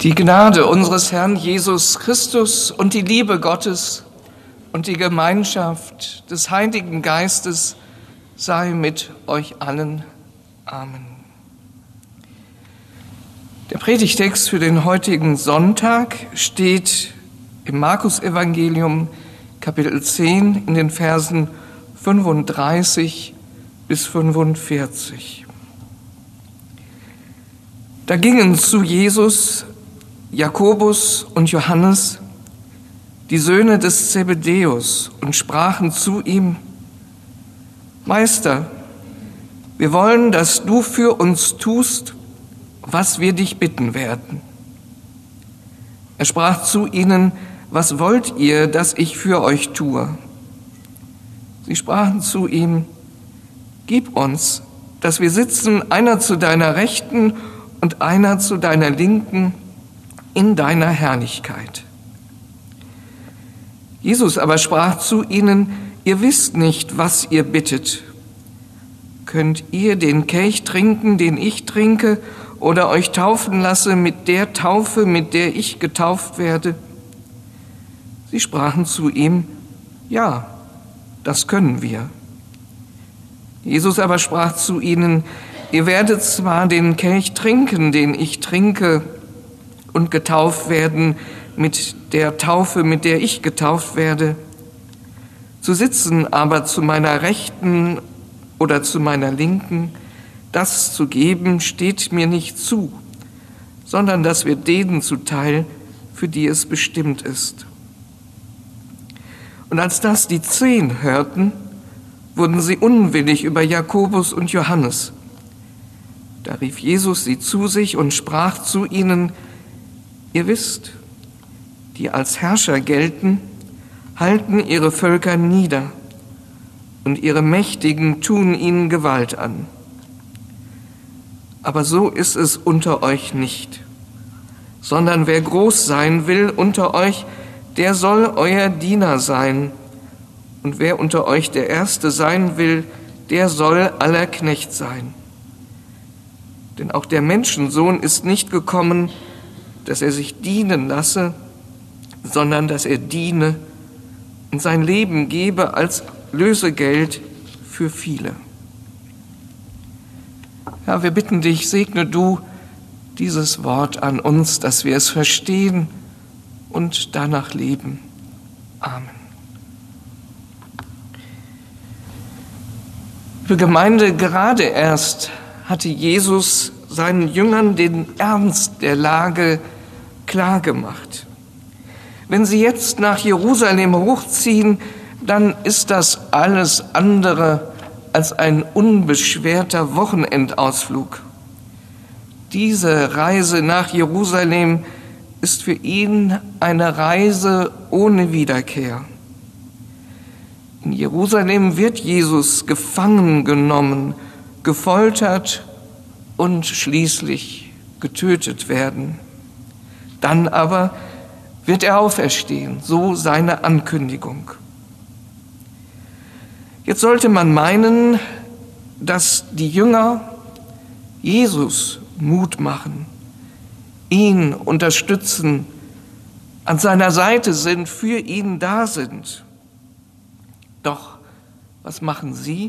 Die Gnade unseres Herrn Jesus Christus und die Liebe Gottes und die Gemeinschaft des Heiligen Geistes sei mit euch allen. Amen. Der Predigtext für den heutigen Sonntag steht im Markus-Evangelium, Kapitel 10, in den Versen 35 bis 45. Da gingen zu Jesus Jakobus und Johannes, die Söhne des Zebedäus, und sprachen zu ihm: Meister, wir wollen, dass du für uns tust, was wir dich bitten werden. Er sprach zu ihnen: Was wollt ihr, dass ich für euch tue? Sie sprachen zu ihm: Gib uns, dass wir sitzen, einer zu deiner Rechten und einer zu deiner Linken, in deiner Herrlichkeit. Jesus aber sprach zu ihnen: Ihr wisst nicht, was ihr bittet. Könnt ihr den Kelch trinken, den ich trinke, oder euch taufen lasse mit der Taufe, mit der ich getauft werde? Sie sprachen zu ihm: Ja, das können wir. Jesus aber sprach zu ihnen: Ihr werdet zwar den Kelch trinken, den ich trinke, und getauft werden mit der Taufe, mit der ich getauft werde. Zu sitzen aber zu meiner Rechten oder zu meiner Linken, das zu geben, steht mir nicht zu, sondern das wird denen zuteil, für die es bestimmt ist. Und als das die 10 hörten, wurden sie unwillig über Jakobus und Johannes. Da rief Jesus sie zu sich und sprach zu ihnen: Ihr wisst, die als Herrscher gelten, halten ihre Völker nieder, und ihre Mächtigen tun ihnen Gewalt an. Aber so ist es unter euch nicht, sondern wer groß sein will unter euch, der soll euer Diener sein, und wer unter euch der Erste sein will, der soll aller Knecht sein. Denn auch der Menschensohn ist nicht gekommen, dass er sich dienen lasse, sondern dass er diene und sein Leben gebe als Lösegeld für viele. Herr, wir bitten dich, segne du dieses Wort an uns, dass wir es verstehen und danach leben. Amen. Liebe Gemeinde, gerade erst hatte Jesus seinen Jüngern den Ernst der Lage klargemacht. Wenn sie jetzt nach Jerusalem hochziehen, dann ist das alles andere als ein unbeschwerter Wochenendausflug. Diese Reise nach Jerusalem ist für ihn eine Reise ohne Wiederkehr. In Jerusalem wird Jesus gefangen genommen, gefoltert und schließlich getötet werden. Dann aber wird er auferstehen, so seine Ankündigung. Jetzt sollte man meinen, dass die Jünger Jesus Mut machen, ihn unterstützen, an seiner Seite sind, für ihn da sind. Doch was machen sie?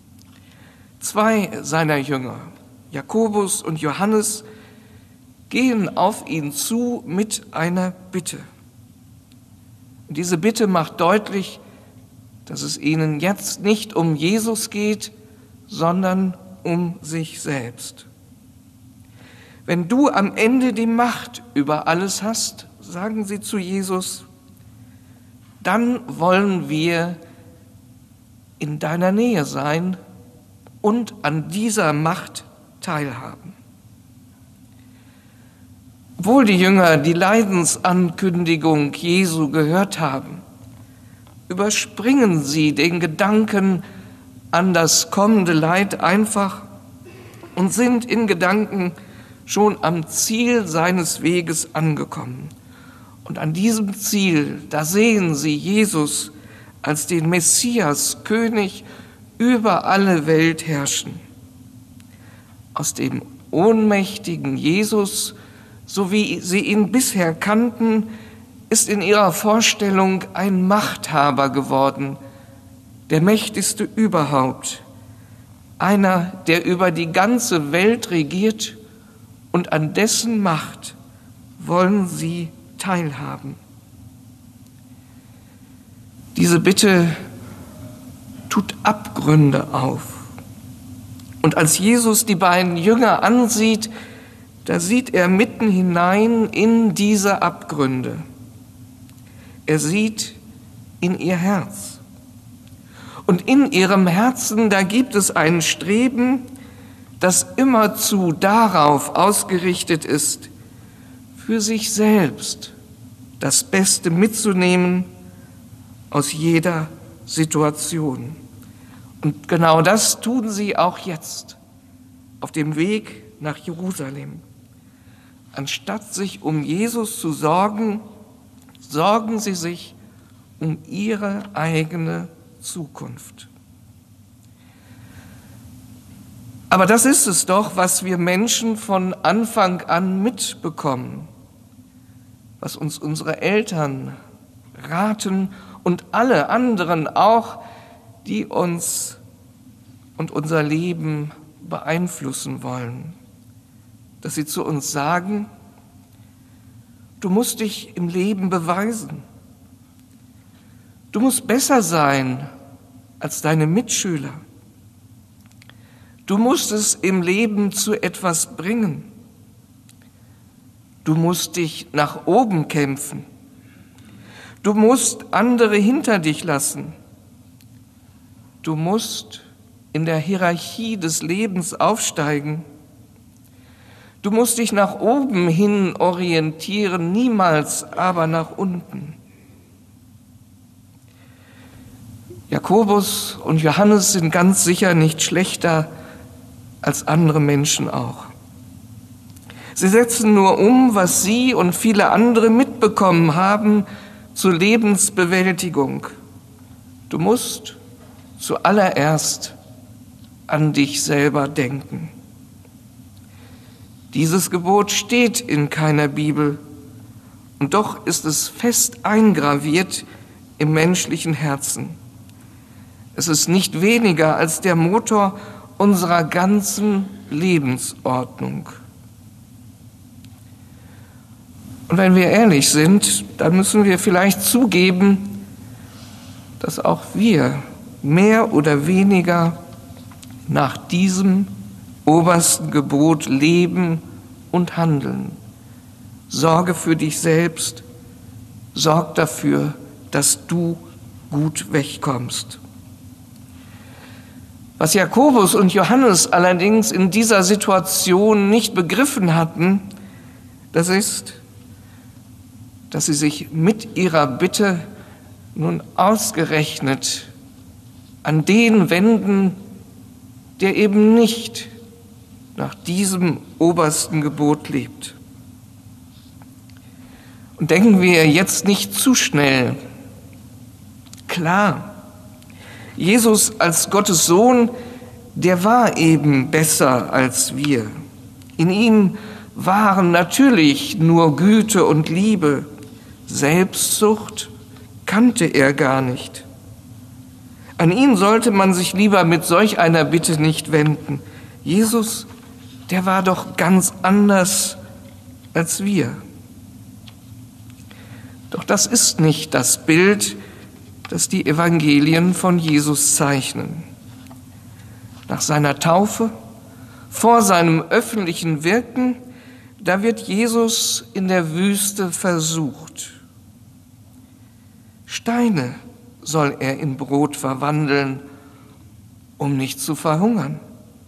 2 seiner Jünger, Jakobus und Johannes, gehen auf ihn zu mit einer Bitte. Und diese Bitte macht deutlich, dass es ihnen jetzt nicht um Jesus geht, sondern um sich selbst. Wenn du am Ende die Macht über alles hast, sagen sie zu Jesus, dann wollen wir in deiner Nähe sein und an dieser Macht teilhaben. Obwohl die Jünger die Leidensankündigung Jesu gehört haben, überspringen sie den Gedanken an das kommende Leid einfach und sind in Gedanken schon am Ziel seines Weges angekommen. Und an diesem Ziel, da sehen sie Jesus als den Messias, König über alle Welt herrschen. Aus dem ohnmächtigen Jesus so wie sie ihn bisher kannten, ist in ihrer Vorstellung ein Machthaber geworden, der mächtigste überhaupt, einer, der über die ganze Welt regiert, und an dessen Macht wollen sie teilhaben. Diese Bitte tut Abgründe auf. Und als Jesus die beiden Jünger ansieht, da sieht er mitten hinein in diese Abgründe. Er sieht in ihr Herz. Und in ihrem Herzen, da gibt es ein Streben, das immerzu darauf ausgerichtet ist, für sich selbst das Beste mitzunehmen aus jeder Situation. Und genau das tun sie auch jetzt auf dem Weg nach Jerusalem. Anstatt sich um Jesus zu sorgen, sorgen sie sich um ihre eigene Zukunft. Aber das ist es doch, was wir Menschen von Anfang an mitbekommen, was uns unsere Eltern raten und alle anderen auch, die uns und unser Leben beeinflussen wollen, dass sie zu uns sagen: Du musst dich im Leben beweisen. Du musst besser sein als deine Mitschüler. Du musst es im Leben zu etwas bringen. Du musst dich nach oben kämpfen. Du musst andere hinter dich lassen. Du musst in der Hierarchie des Lebens aufsteigen. Du musst dich nach oben hin orientieren, niemals aber nach unten. Jakobus und Johannes sind ganz sicher nicht schlechter als andere Menschen auch. Sie setzen nur um, was sie und viele andere mitbekommen haben zur Lebensbewältigung. Du musst zuallererst an dich selber denken. Dieses Gebot steht in keiner Bibel, und doch ist es fest eingraviert im menschlichen Herzen. Es ist nicht weniger als der Motor unserer ganzen Lebensordnung. Und wenn wir ehrlich sind, dann müssen wir vielleicht zugeben, dass auch wir mehr oder weniger nach diesem obersten Gebot leben und handeln. Sorge für dich selbst, sorg dafür, dass du gut wegkommst. Was Jakobus und Johannes allerdings in dieser Situation nicht begriffen hatten, das ist, dass sie sich mit ihrer Bitte nun ausgerechnet an den wenden, der eben nicht nach diesem obersten Gebot lebt. Und denken wir jetzt nicht zu schnell. Klar, Jesus als Gottes Sohn, der war eben besser als wir. In ihm waren natürlich nur Güte und Liebe. Selbstsucht kannte er gar nicht. An ihn sollte man sich lieber mit solch einer Bitte nicht wenden. Jesus, der war doch ganz anders als wir. Doch das ist nicht das Bild, das die Evangelien von Jesus zeichnen. Nach seiner Taufe, vor seinem öffentlichen Wirken, da wird Jesus in der Wüste versucht. Steine soll er in Brot verwandeln, um nicht zu verhungern.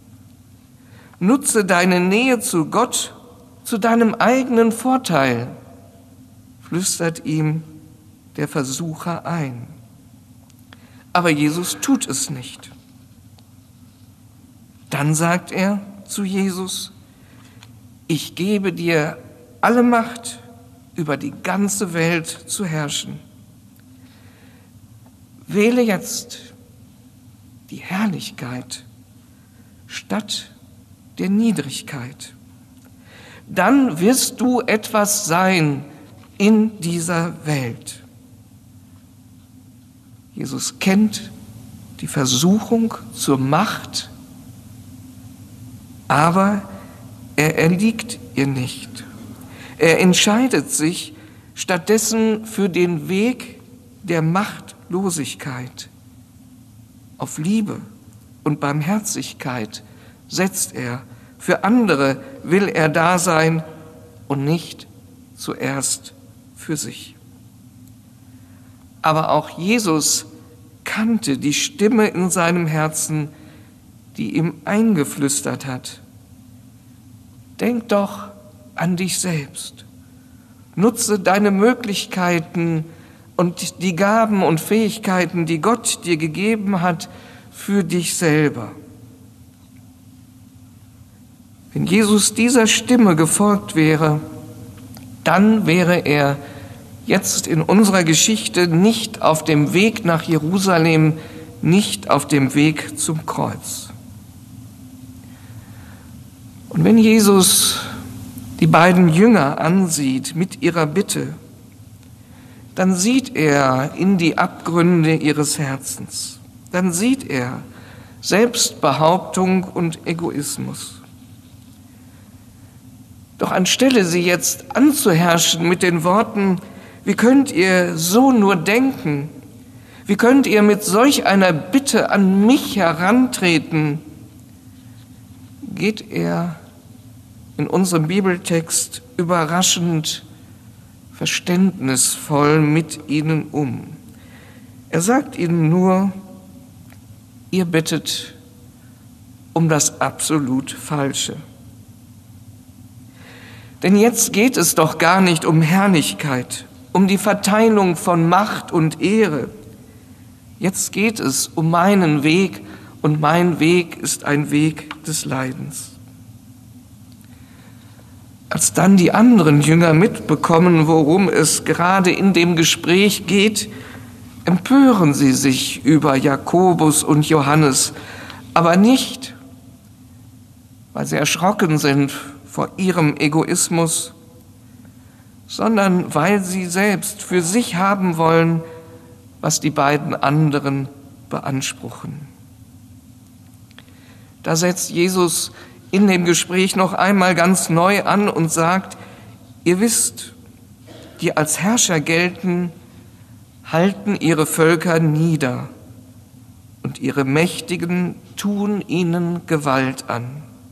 Nutze deine Nähe zu Gott zu deinem eigenen Vorteil, flüstert ihm der Versucher ein. Aber Jesus tut es nicht. Dann sagt er zu Jesus: Ich gebe dir alle Macht, über die ganze Welt zu herrschen. Wähle jetzt die Herrlichkeit statt der Niedrigkeit. dann wirst du etwas sein in dieser Welt. Jesus kennt die Versuchung zur Macht, aber er erliegt ihr nicht. Er entscheidet sich stattdessen für den Weg der Machtlosigkeit. Auf Liebe und Barmherzigkeit setzt er. Für andere will er da sein und nicht zuerst für sich. Aber auch Jesus kannte die Stimme in seinem Herzen, die ihm eingeflüstert hat: Denk doch an dich selbst. Nutze deine Möglichkeiten und die Gaben und Fähigkeiten, die Gott dir gegeben hat, für dich selber. Wenn Jesus dieser Stimme gefolgt wäre, dann wäre er jetzt in unserer Geschichte nicht auf dem Weg nach Jerusalem, nicht auf dem Weg zum Kreuz. Und wenn Jesus die beiden Jünger ansieht mit ihrer Bitte, dann sieht er in die Abgründe ihres Herzens. Dann sieht er Selbstbehauptung und Egoismus. Doch anstelle sie jetzt anzuherrschen mit den Worten: Wie könnt ihr so nur denken? Wie könnt ihr mit solch einer Bitte an mich herantreten? Geht er in unserem Bibeltext überraschend verständnisvoll mit ihnen um. Er sagt ihnen nur: Ihr bittet um das absolut Falsche. Denn jetzt geht es doch gar nicht um Herrlichkeit, um die Verteilung von Macht und Ehre. Jetzt geht es um meinen Weg, und mein Weg ist ein Weg des Leidens. Als dann die anderen Jünger mitbekommen, worum es gerade in dem Gespräch geht, empören sie sich über Jakobus und Johannes, aber nicht, weil sie erschrocken sind vor ihrem Egoismus, sondern weil sie selbst für sich haben wollen, was die beiden anderen beanspruchen. Da setzt Jesus in dem Gespräch noch einmal ganz neu an und sagt: Ihr wisst, die als Herrscher gelten, halten ihre Völker nieder und ihre Mächtigen tun ihnen Gewalt an.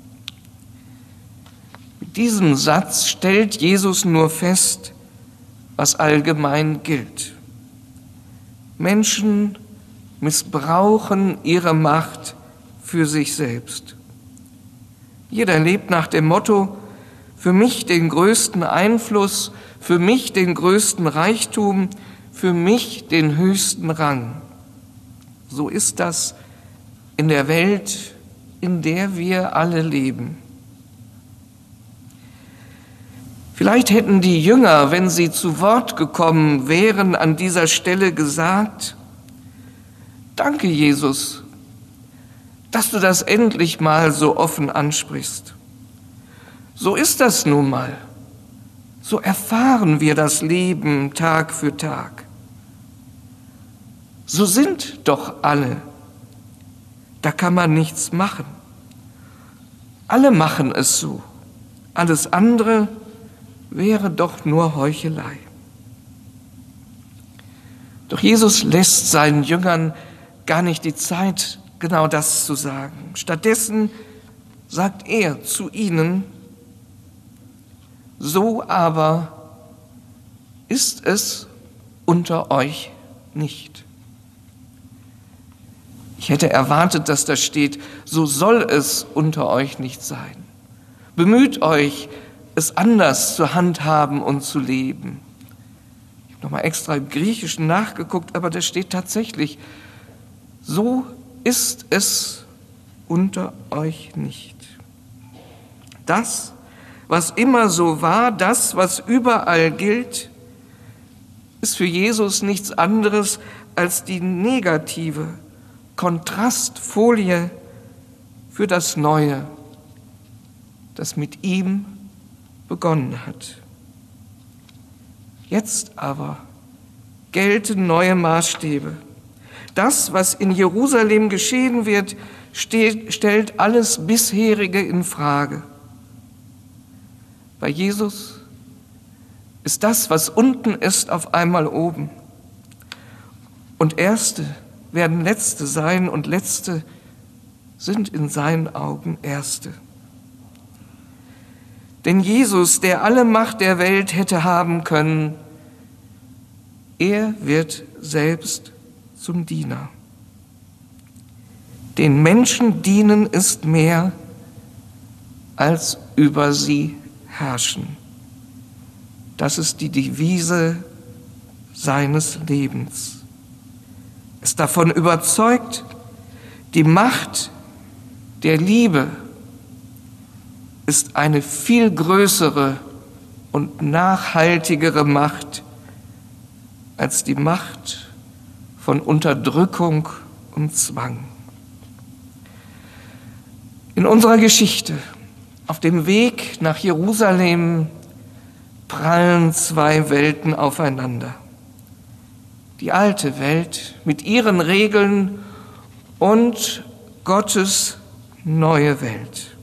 Mit diesem Satz stellt Jesus nur fest, was allgemein gilt. Menschen missbrauchen ihre Macht für sich selbst. Jeder lebt nach dem Motto: Für mich den größten Einfluss, für mich den größten Reichtum, für mich den höchsten Rang. So ist das in der Welt, in der wir alle leben. Vielleicht hätten die Jünger, wenn sie zu Wort gekommen wären, an dieser Stelle gesagt: Danke, Jesus, dass du das endlich mal so offen ansprichst. So ist das nun mal. So erfahren wir das Leben Tag für Tag. So sind doch alle. Da kann man nichts machen. Alle machen es so. Alles andere wäre doch nur Heuchelei. Doch Jesus lässt seinen Jüngern gar nicht die Zeit, genau das zu sagen. Stattdessen sagt er zu ihnen: So aber ist es unter euch nicht. Ich hätte erwartet, dass da steht: So soll es unter euch nicht sein. Bemüht euch, es anders zu handhaben und zu leben. Ich habe nochmal extra im Griechischen nachgeguckt, aber da steht tatsächlich: So ist es unter euch nicht. Das, was immer so war, das, was überall gilt, ist für Jesus nichts anderes als die negative Kontrastfolie für das Neue, das mit ihm begonnen hat. Jetzt aber gelten neue Maßstäbe. Das, was in Jerusalem geschehen wird, stellt alles bisherige in Frage. Bei Jesus ist das, was unten ist, auf einmal oben. Und Erste werden Letzte sein und Letzte sind in seinen Augen Erste. Denn Jesus, der alle Macht der Welt hätte haben können, er wird selbst zum Diener. Den Menschen dienen ist mehr, als über sie herrschen. Das ist die Devise seines Lebens. Er ist davon überzeugt, die Macht der Liebe ist eine viel größere und nachhaltigere Macht als die Macht von Unterdrückung und Zwang. In unserer Geschichte, auf dem Weg nach Jerusalem, prallen zwei Welten aufeinander. Die alte Welt mit ihren Regeln und Gottes neue Welt.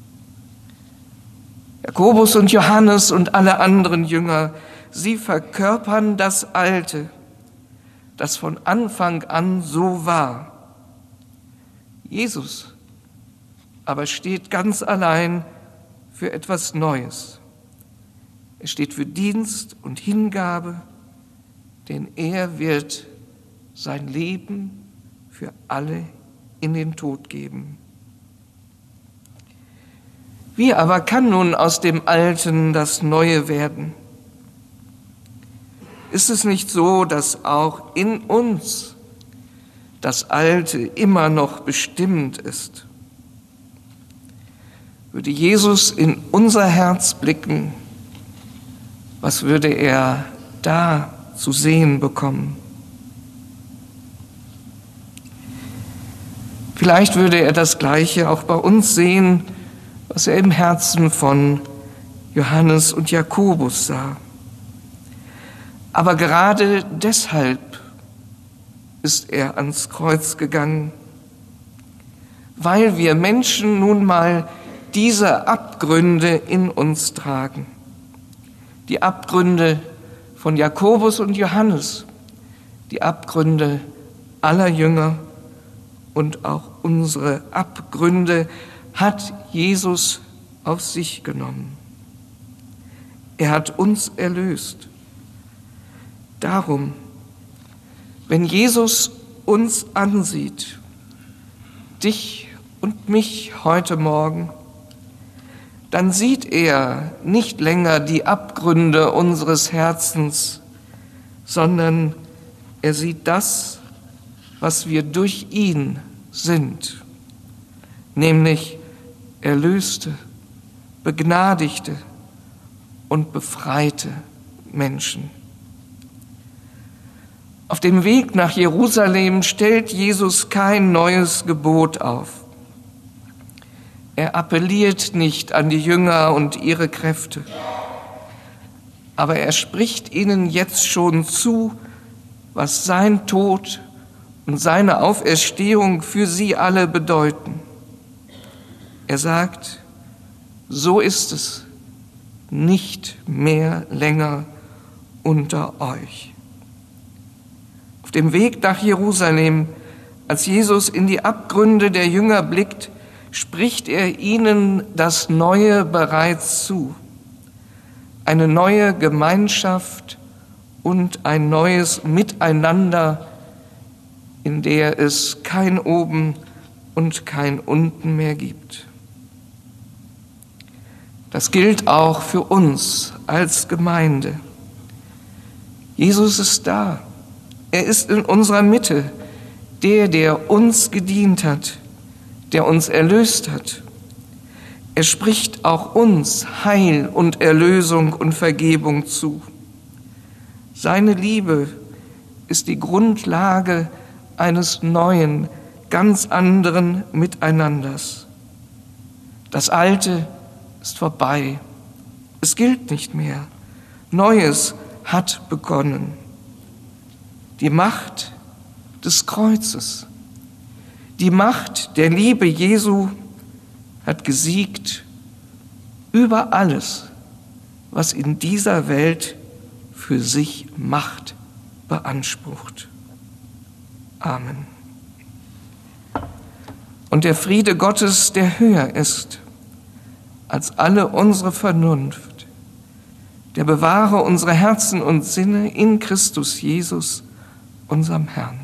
Jakobus und Johannes und alle anderen Jünger, sie verkörpern das Alte, das von Anfang an so war. Jesus aber steht ganz allein für etwas Neues. Er steht für Dienst und Hingabe, denn er wird sein Leben für alle in den Tod geben. Wie aber kann nun aus dem Alten das Neue werden? Ist es nicht so, dass auch in uns das Alte immer noch bestimmt ist? Würde Jesus in unser Herz blicken, was würde er da zu sehen bekommen? Vielleicht würde er das Gleiche auch bei uns sehen, was er im Herzen von Johannes und Jakobus sah. Aber gerade deshalb ist er ans Kreuz gegangen, weil wir Menschen nun mal diese Abgründe in uns tragen. Die Abgründe von Jakobus und Johannes, die Abgründe aller Jünger und auch unsere Abgründe hat Jesus auf sich genommen. Er hat uns erlöst. Darum, wenn Jesus uns ansieht, dich und mich heute Morgen, dann sieht er nicht länger die Abgründe unseres Herzens, sondern er sieht das, was wir durch ihn sind, nämlich erlöste, begnadigte und befreite Menschen. Auf dem Weg nach Jerusalem stellt Jesus kein neues Gebot auf. Er appelliert nicht an die Jünger und ihre Kräfte, aber er spricht ihnen jetzt schon zu, was sein Tod und seine Auferstehung für sie alle bedeuten. Er sagt, so ist es nicht mehr länger unter euch. Auf dem Weg nach Jerusalem, als Jesus in die Abgründe der Jünger blickt, spricht er ihnen das Neue bereits zu. Eine neue Gemeinschaft und ein neues Miteinander, in der es kein Oben und kein Unten mehr gibt. Das gilt auch für uns als Gemeinde. Jesus ist da. Er ist in unserer Mitte, der uns gedient hat, der uns erlöst hat. Er spricht auch uns Heil und Erlösung und Vergebung zu. Seine Liebe ist die Grundlage eines neuen, ganz anderen Miteinanders. Das Alte ist vorbei Es gilt nicht mehr. Neues hat begonnen. Die Macht des Kreuzes, die Macht der Liebe Jesu hat gesiegt über alles, was in dieser Welt für sich Macht beansprucht. Amen. Und der Friede Gottes, der höher ist als alle unsere Vernunft, der bewahre unsere Herzen und Sinne in Christus Jesus, unserem Herrn.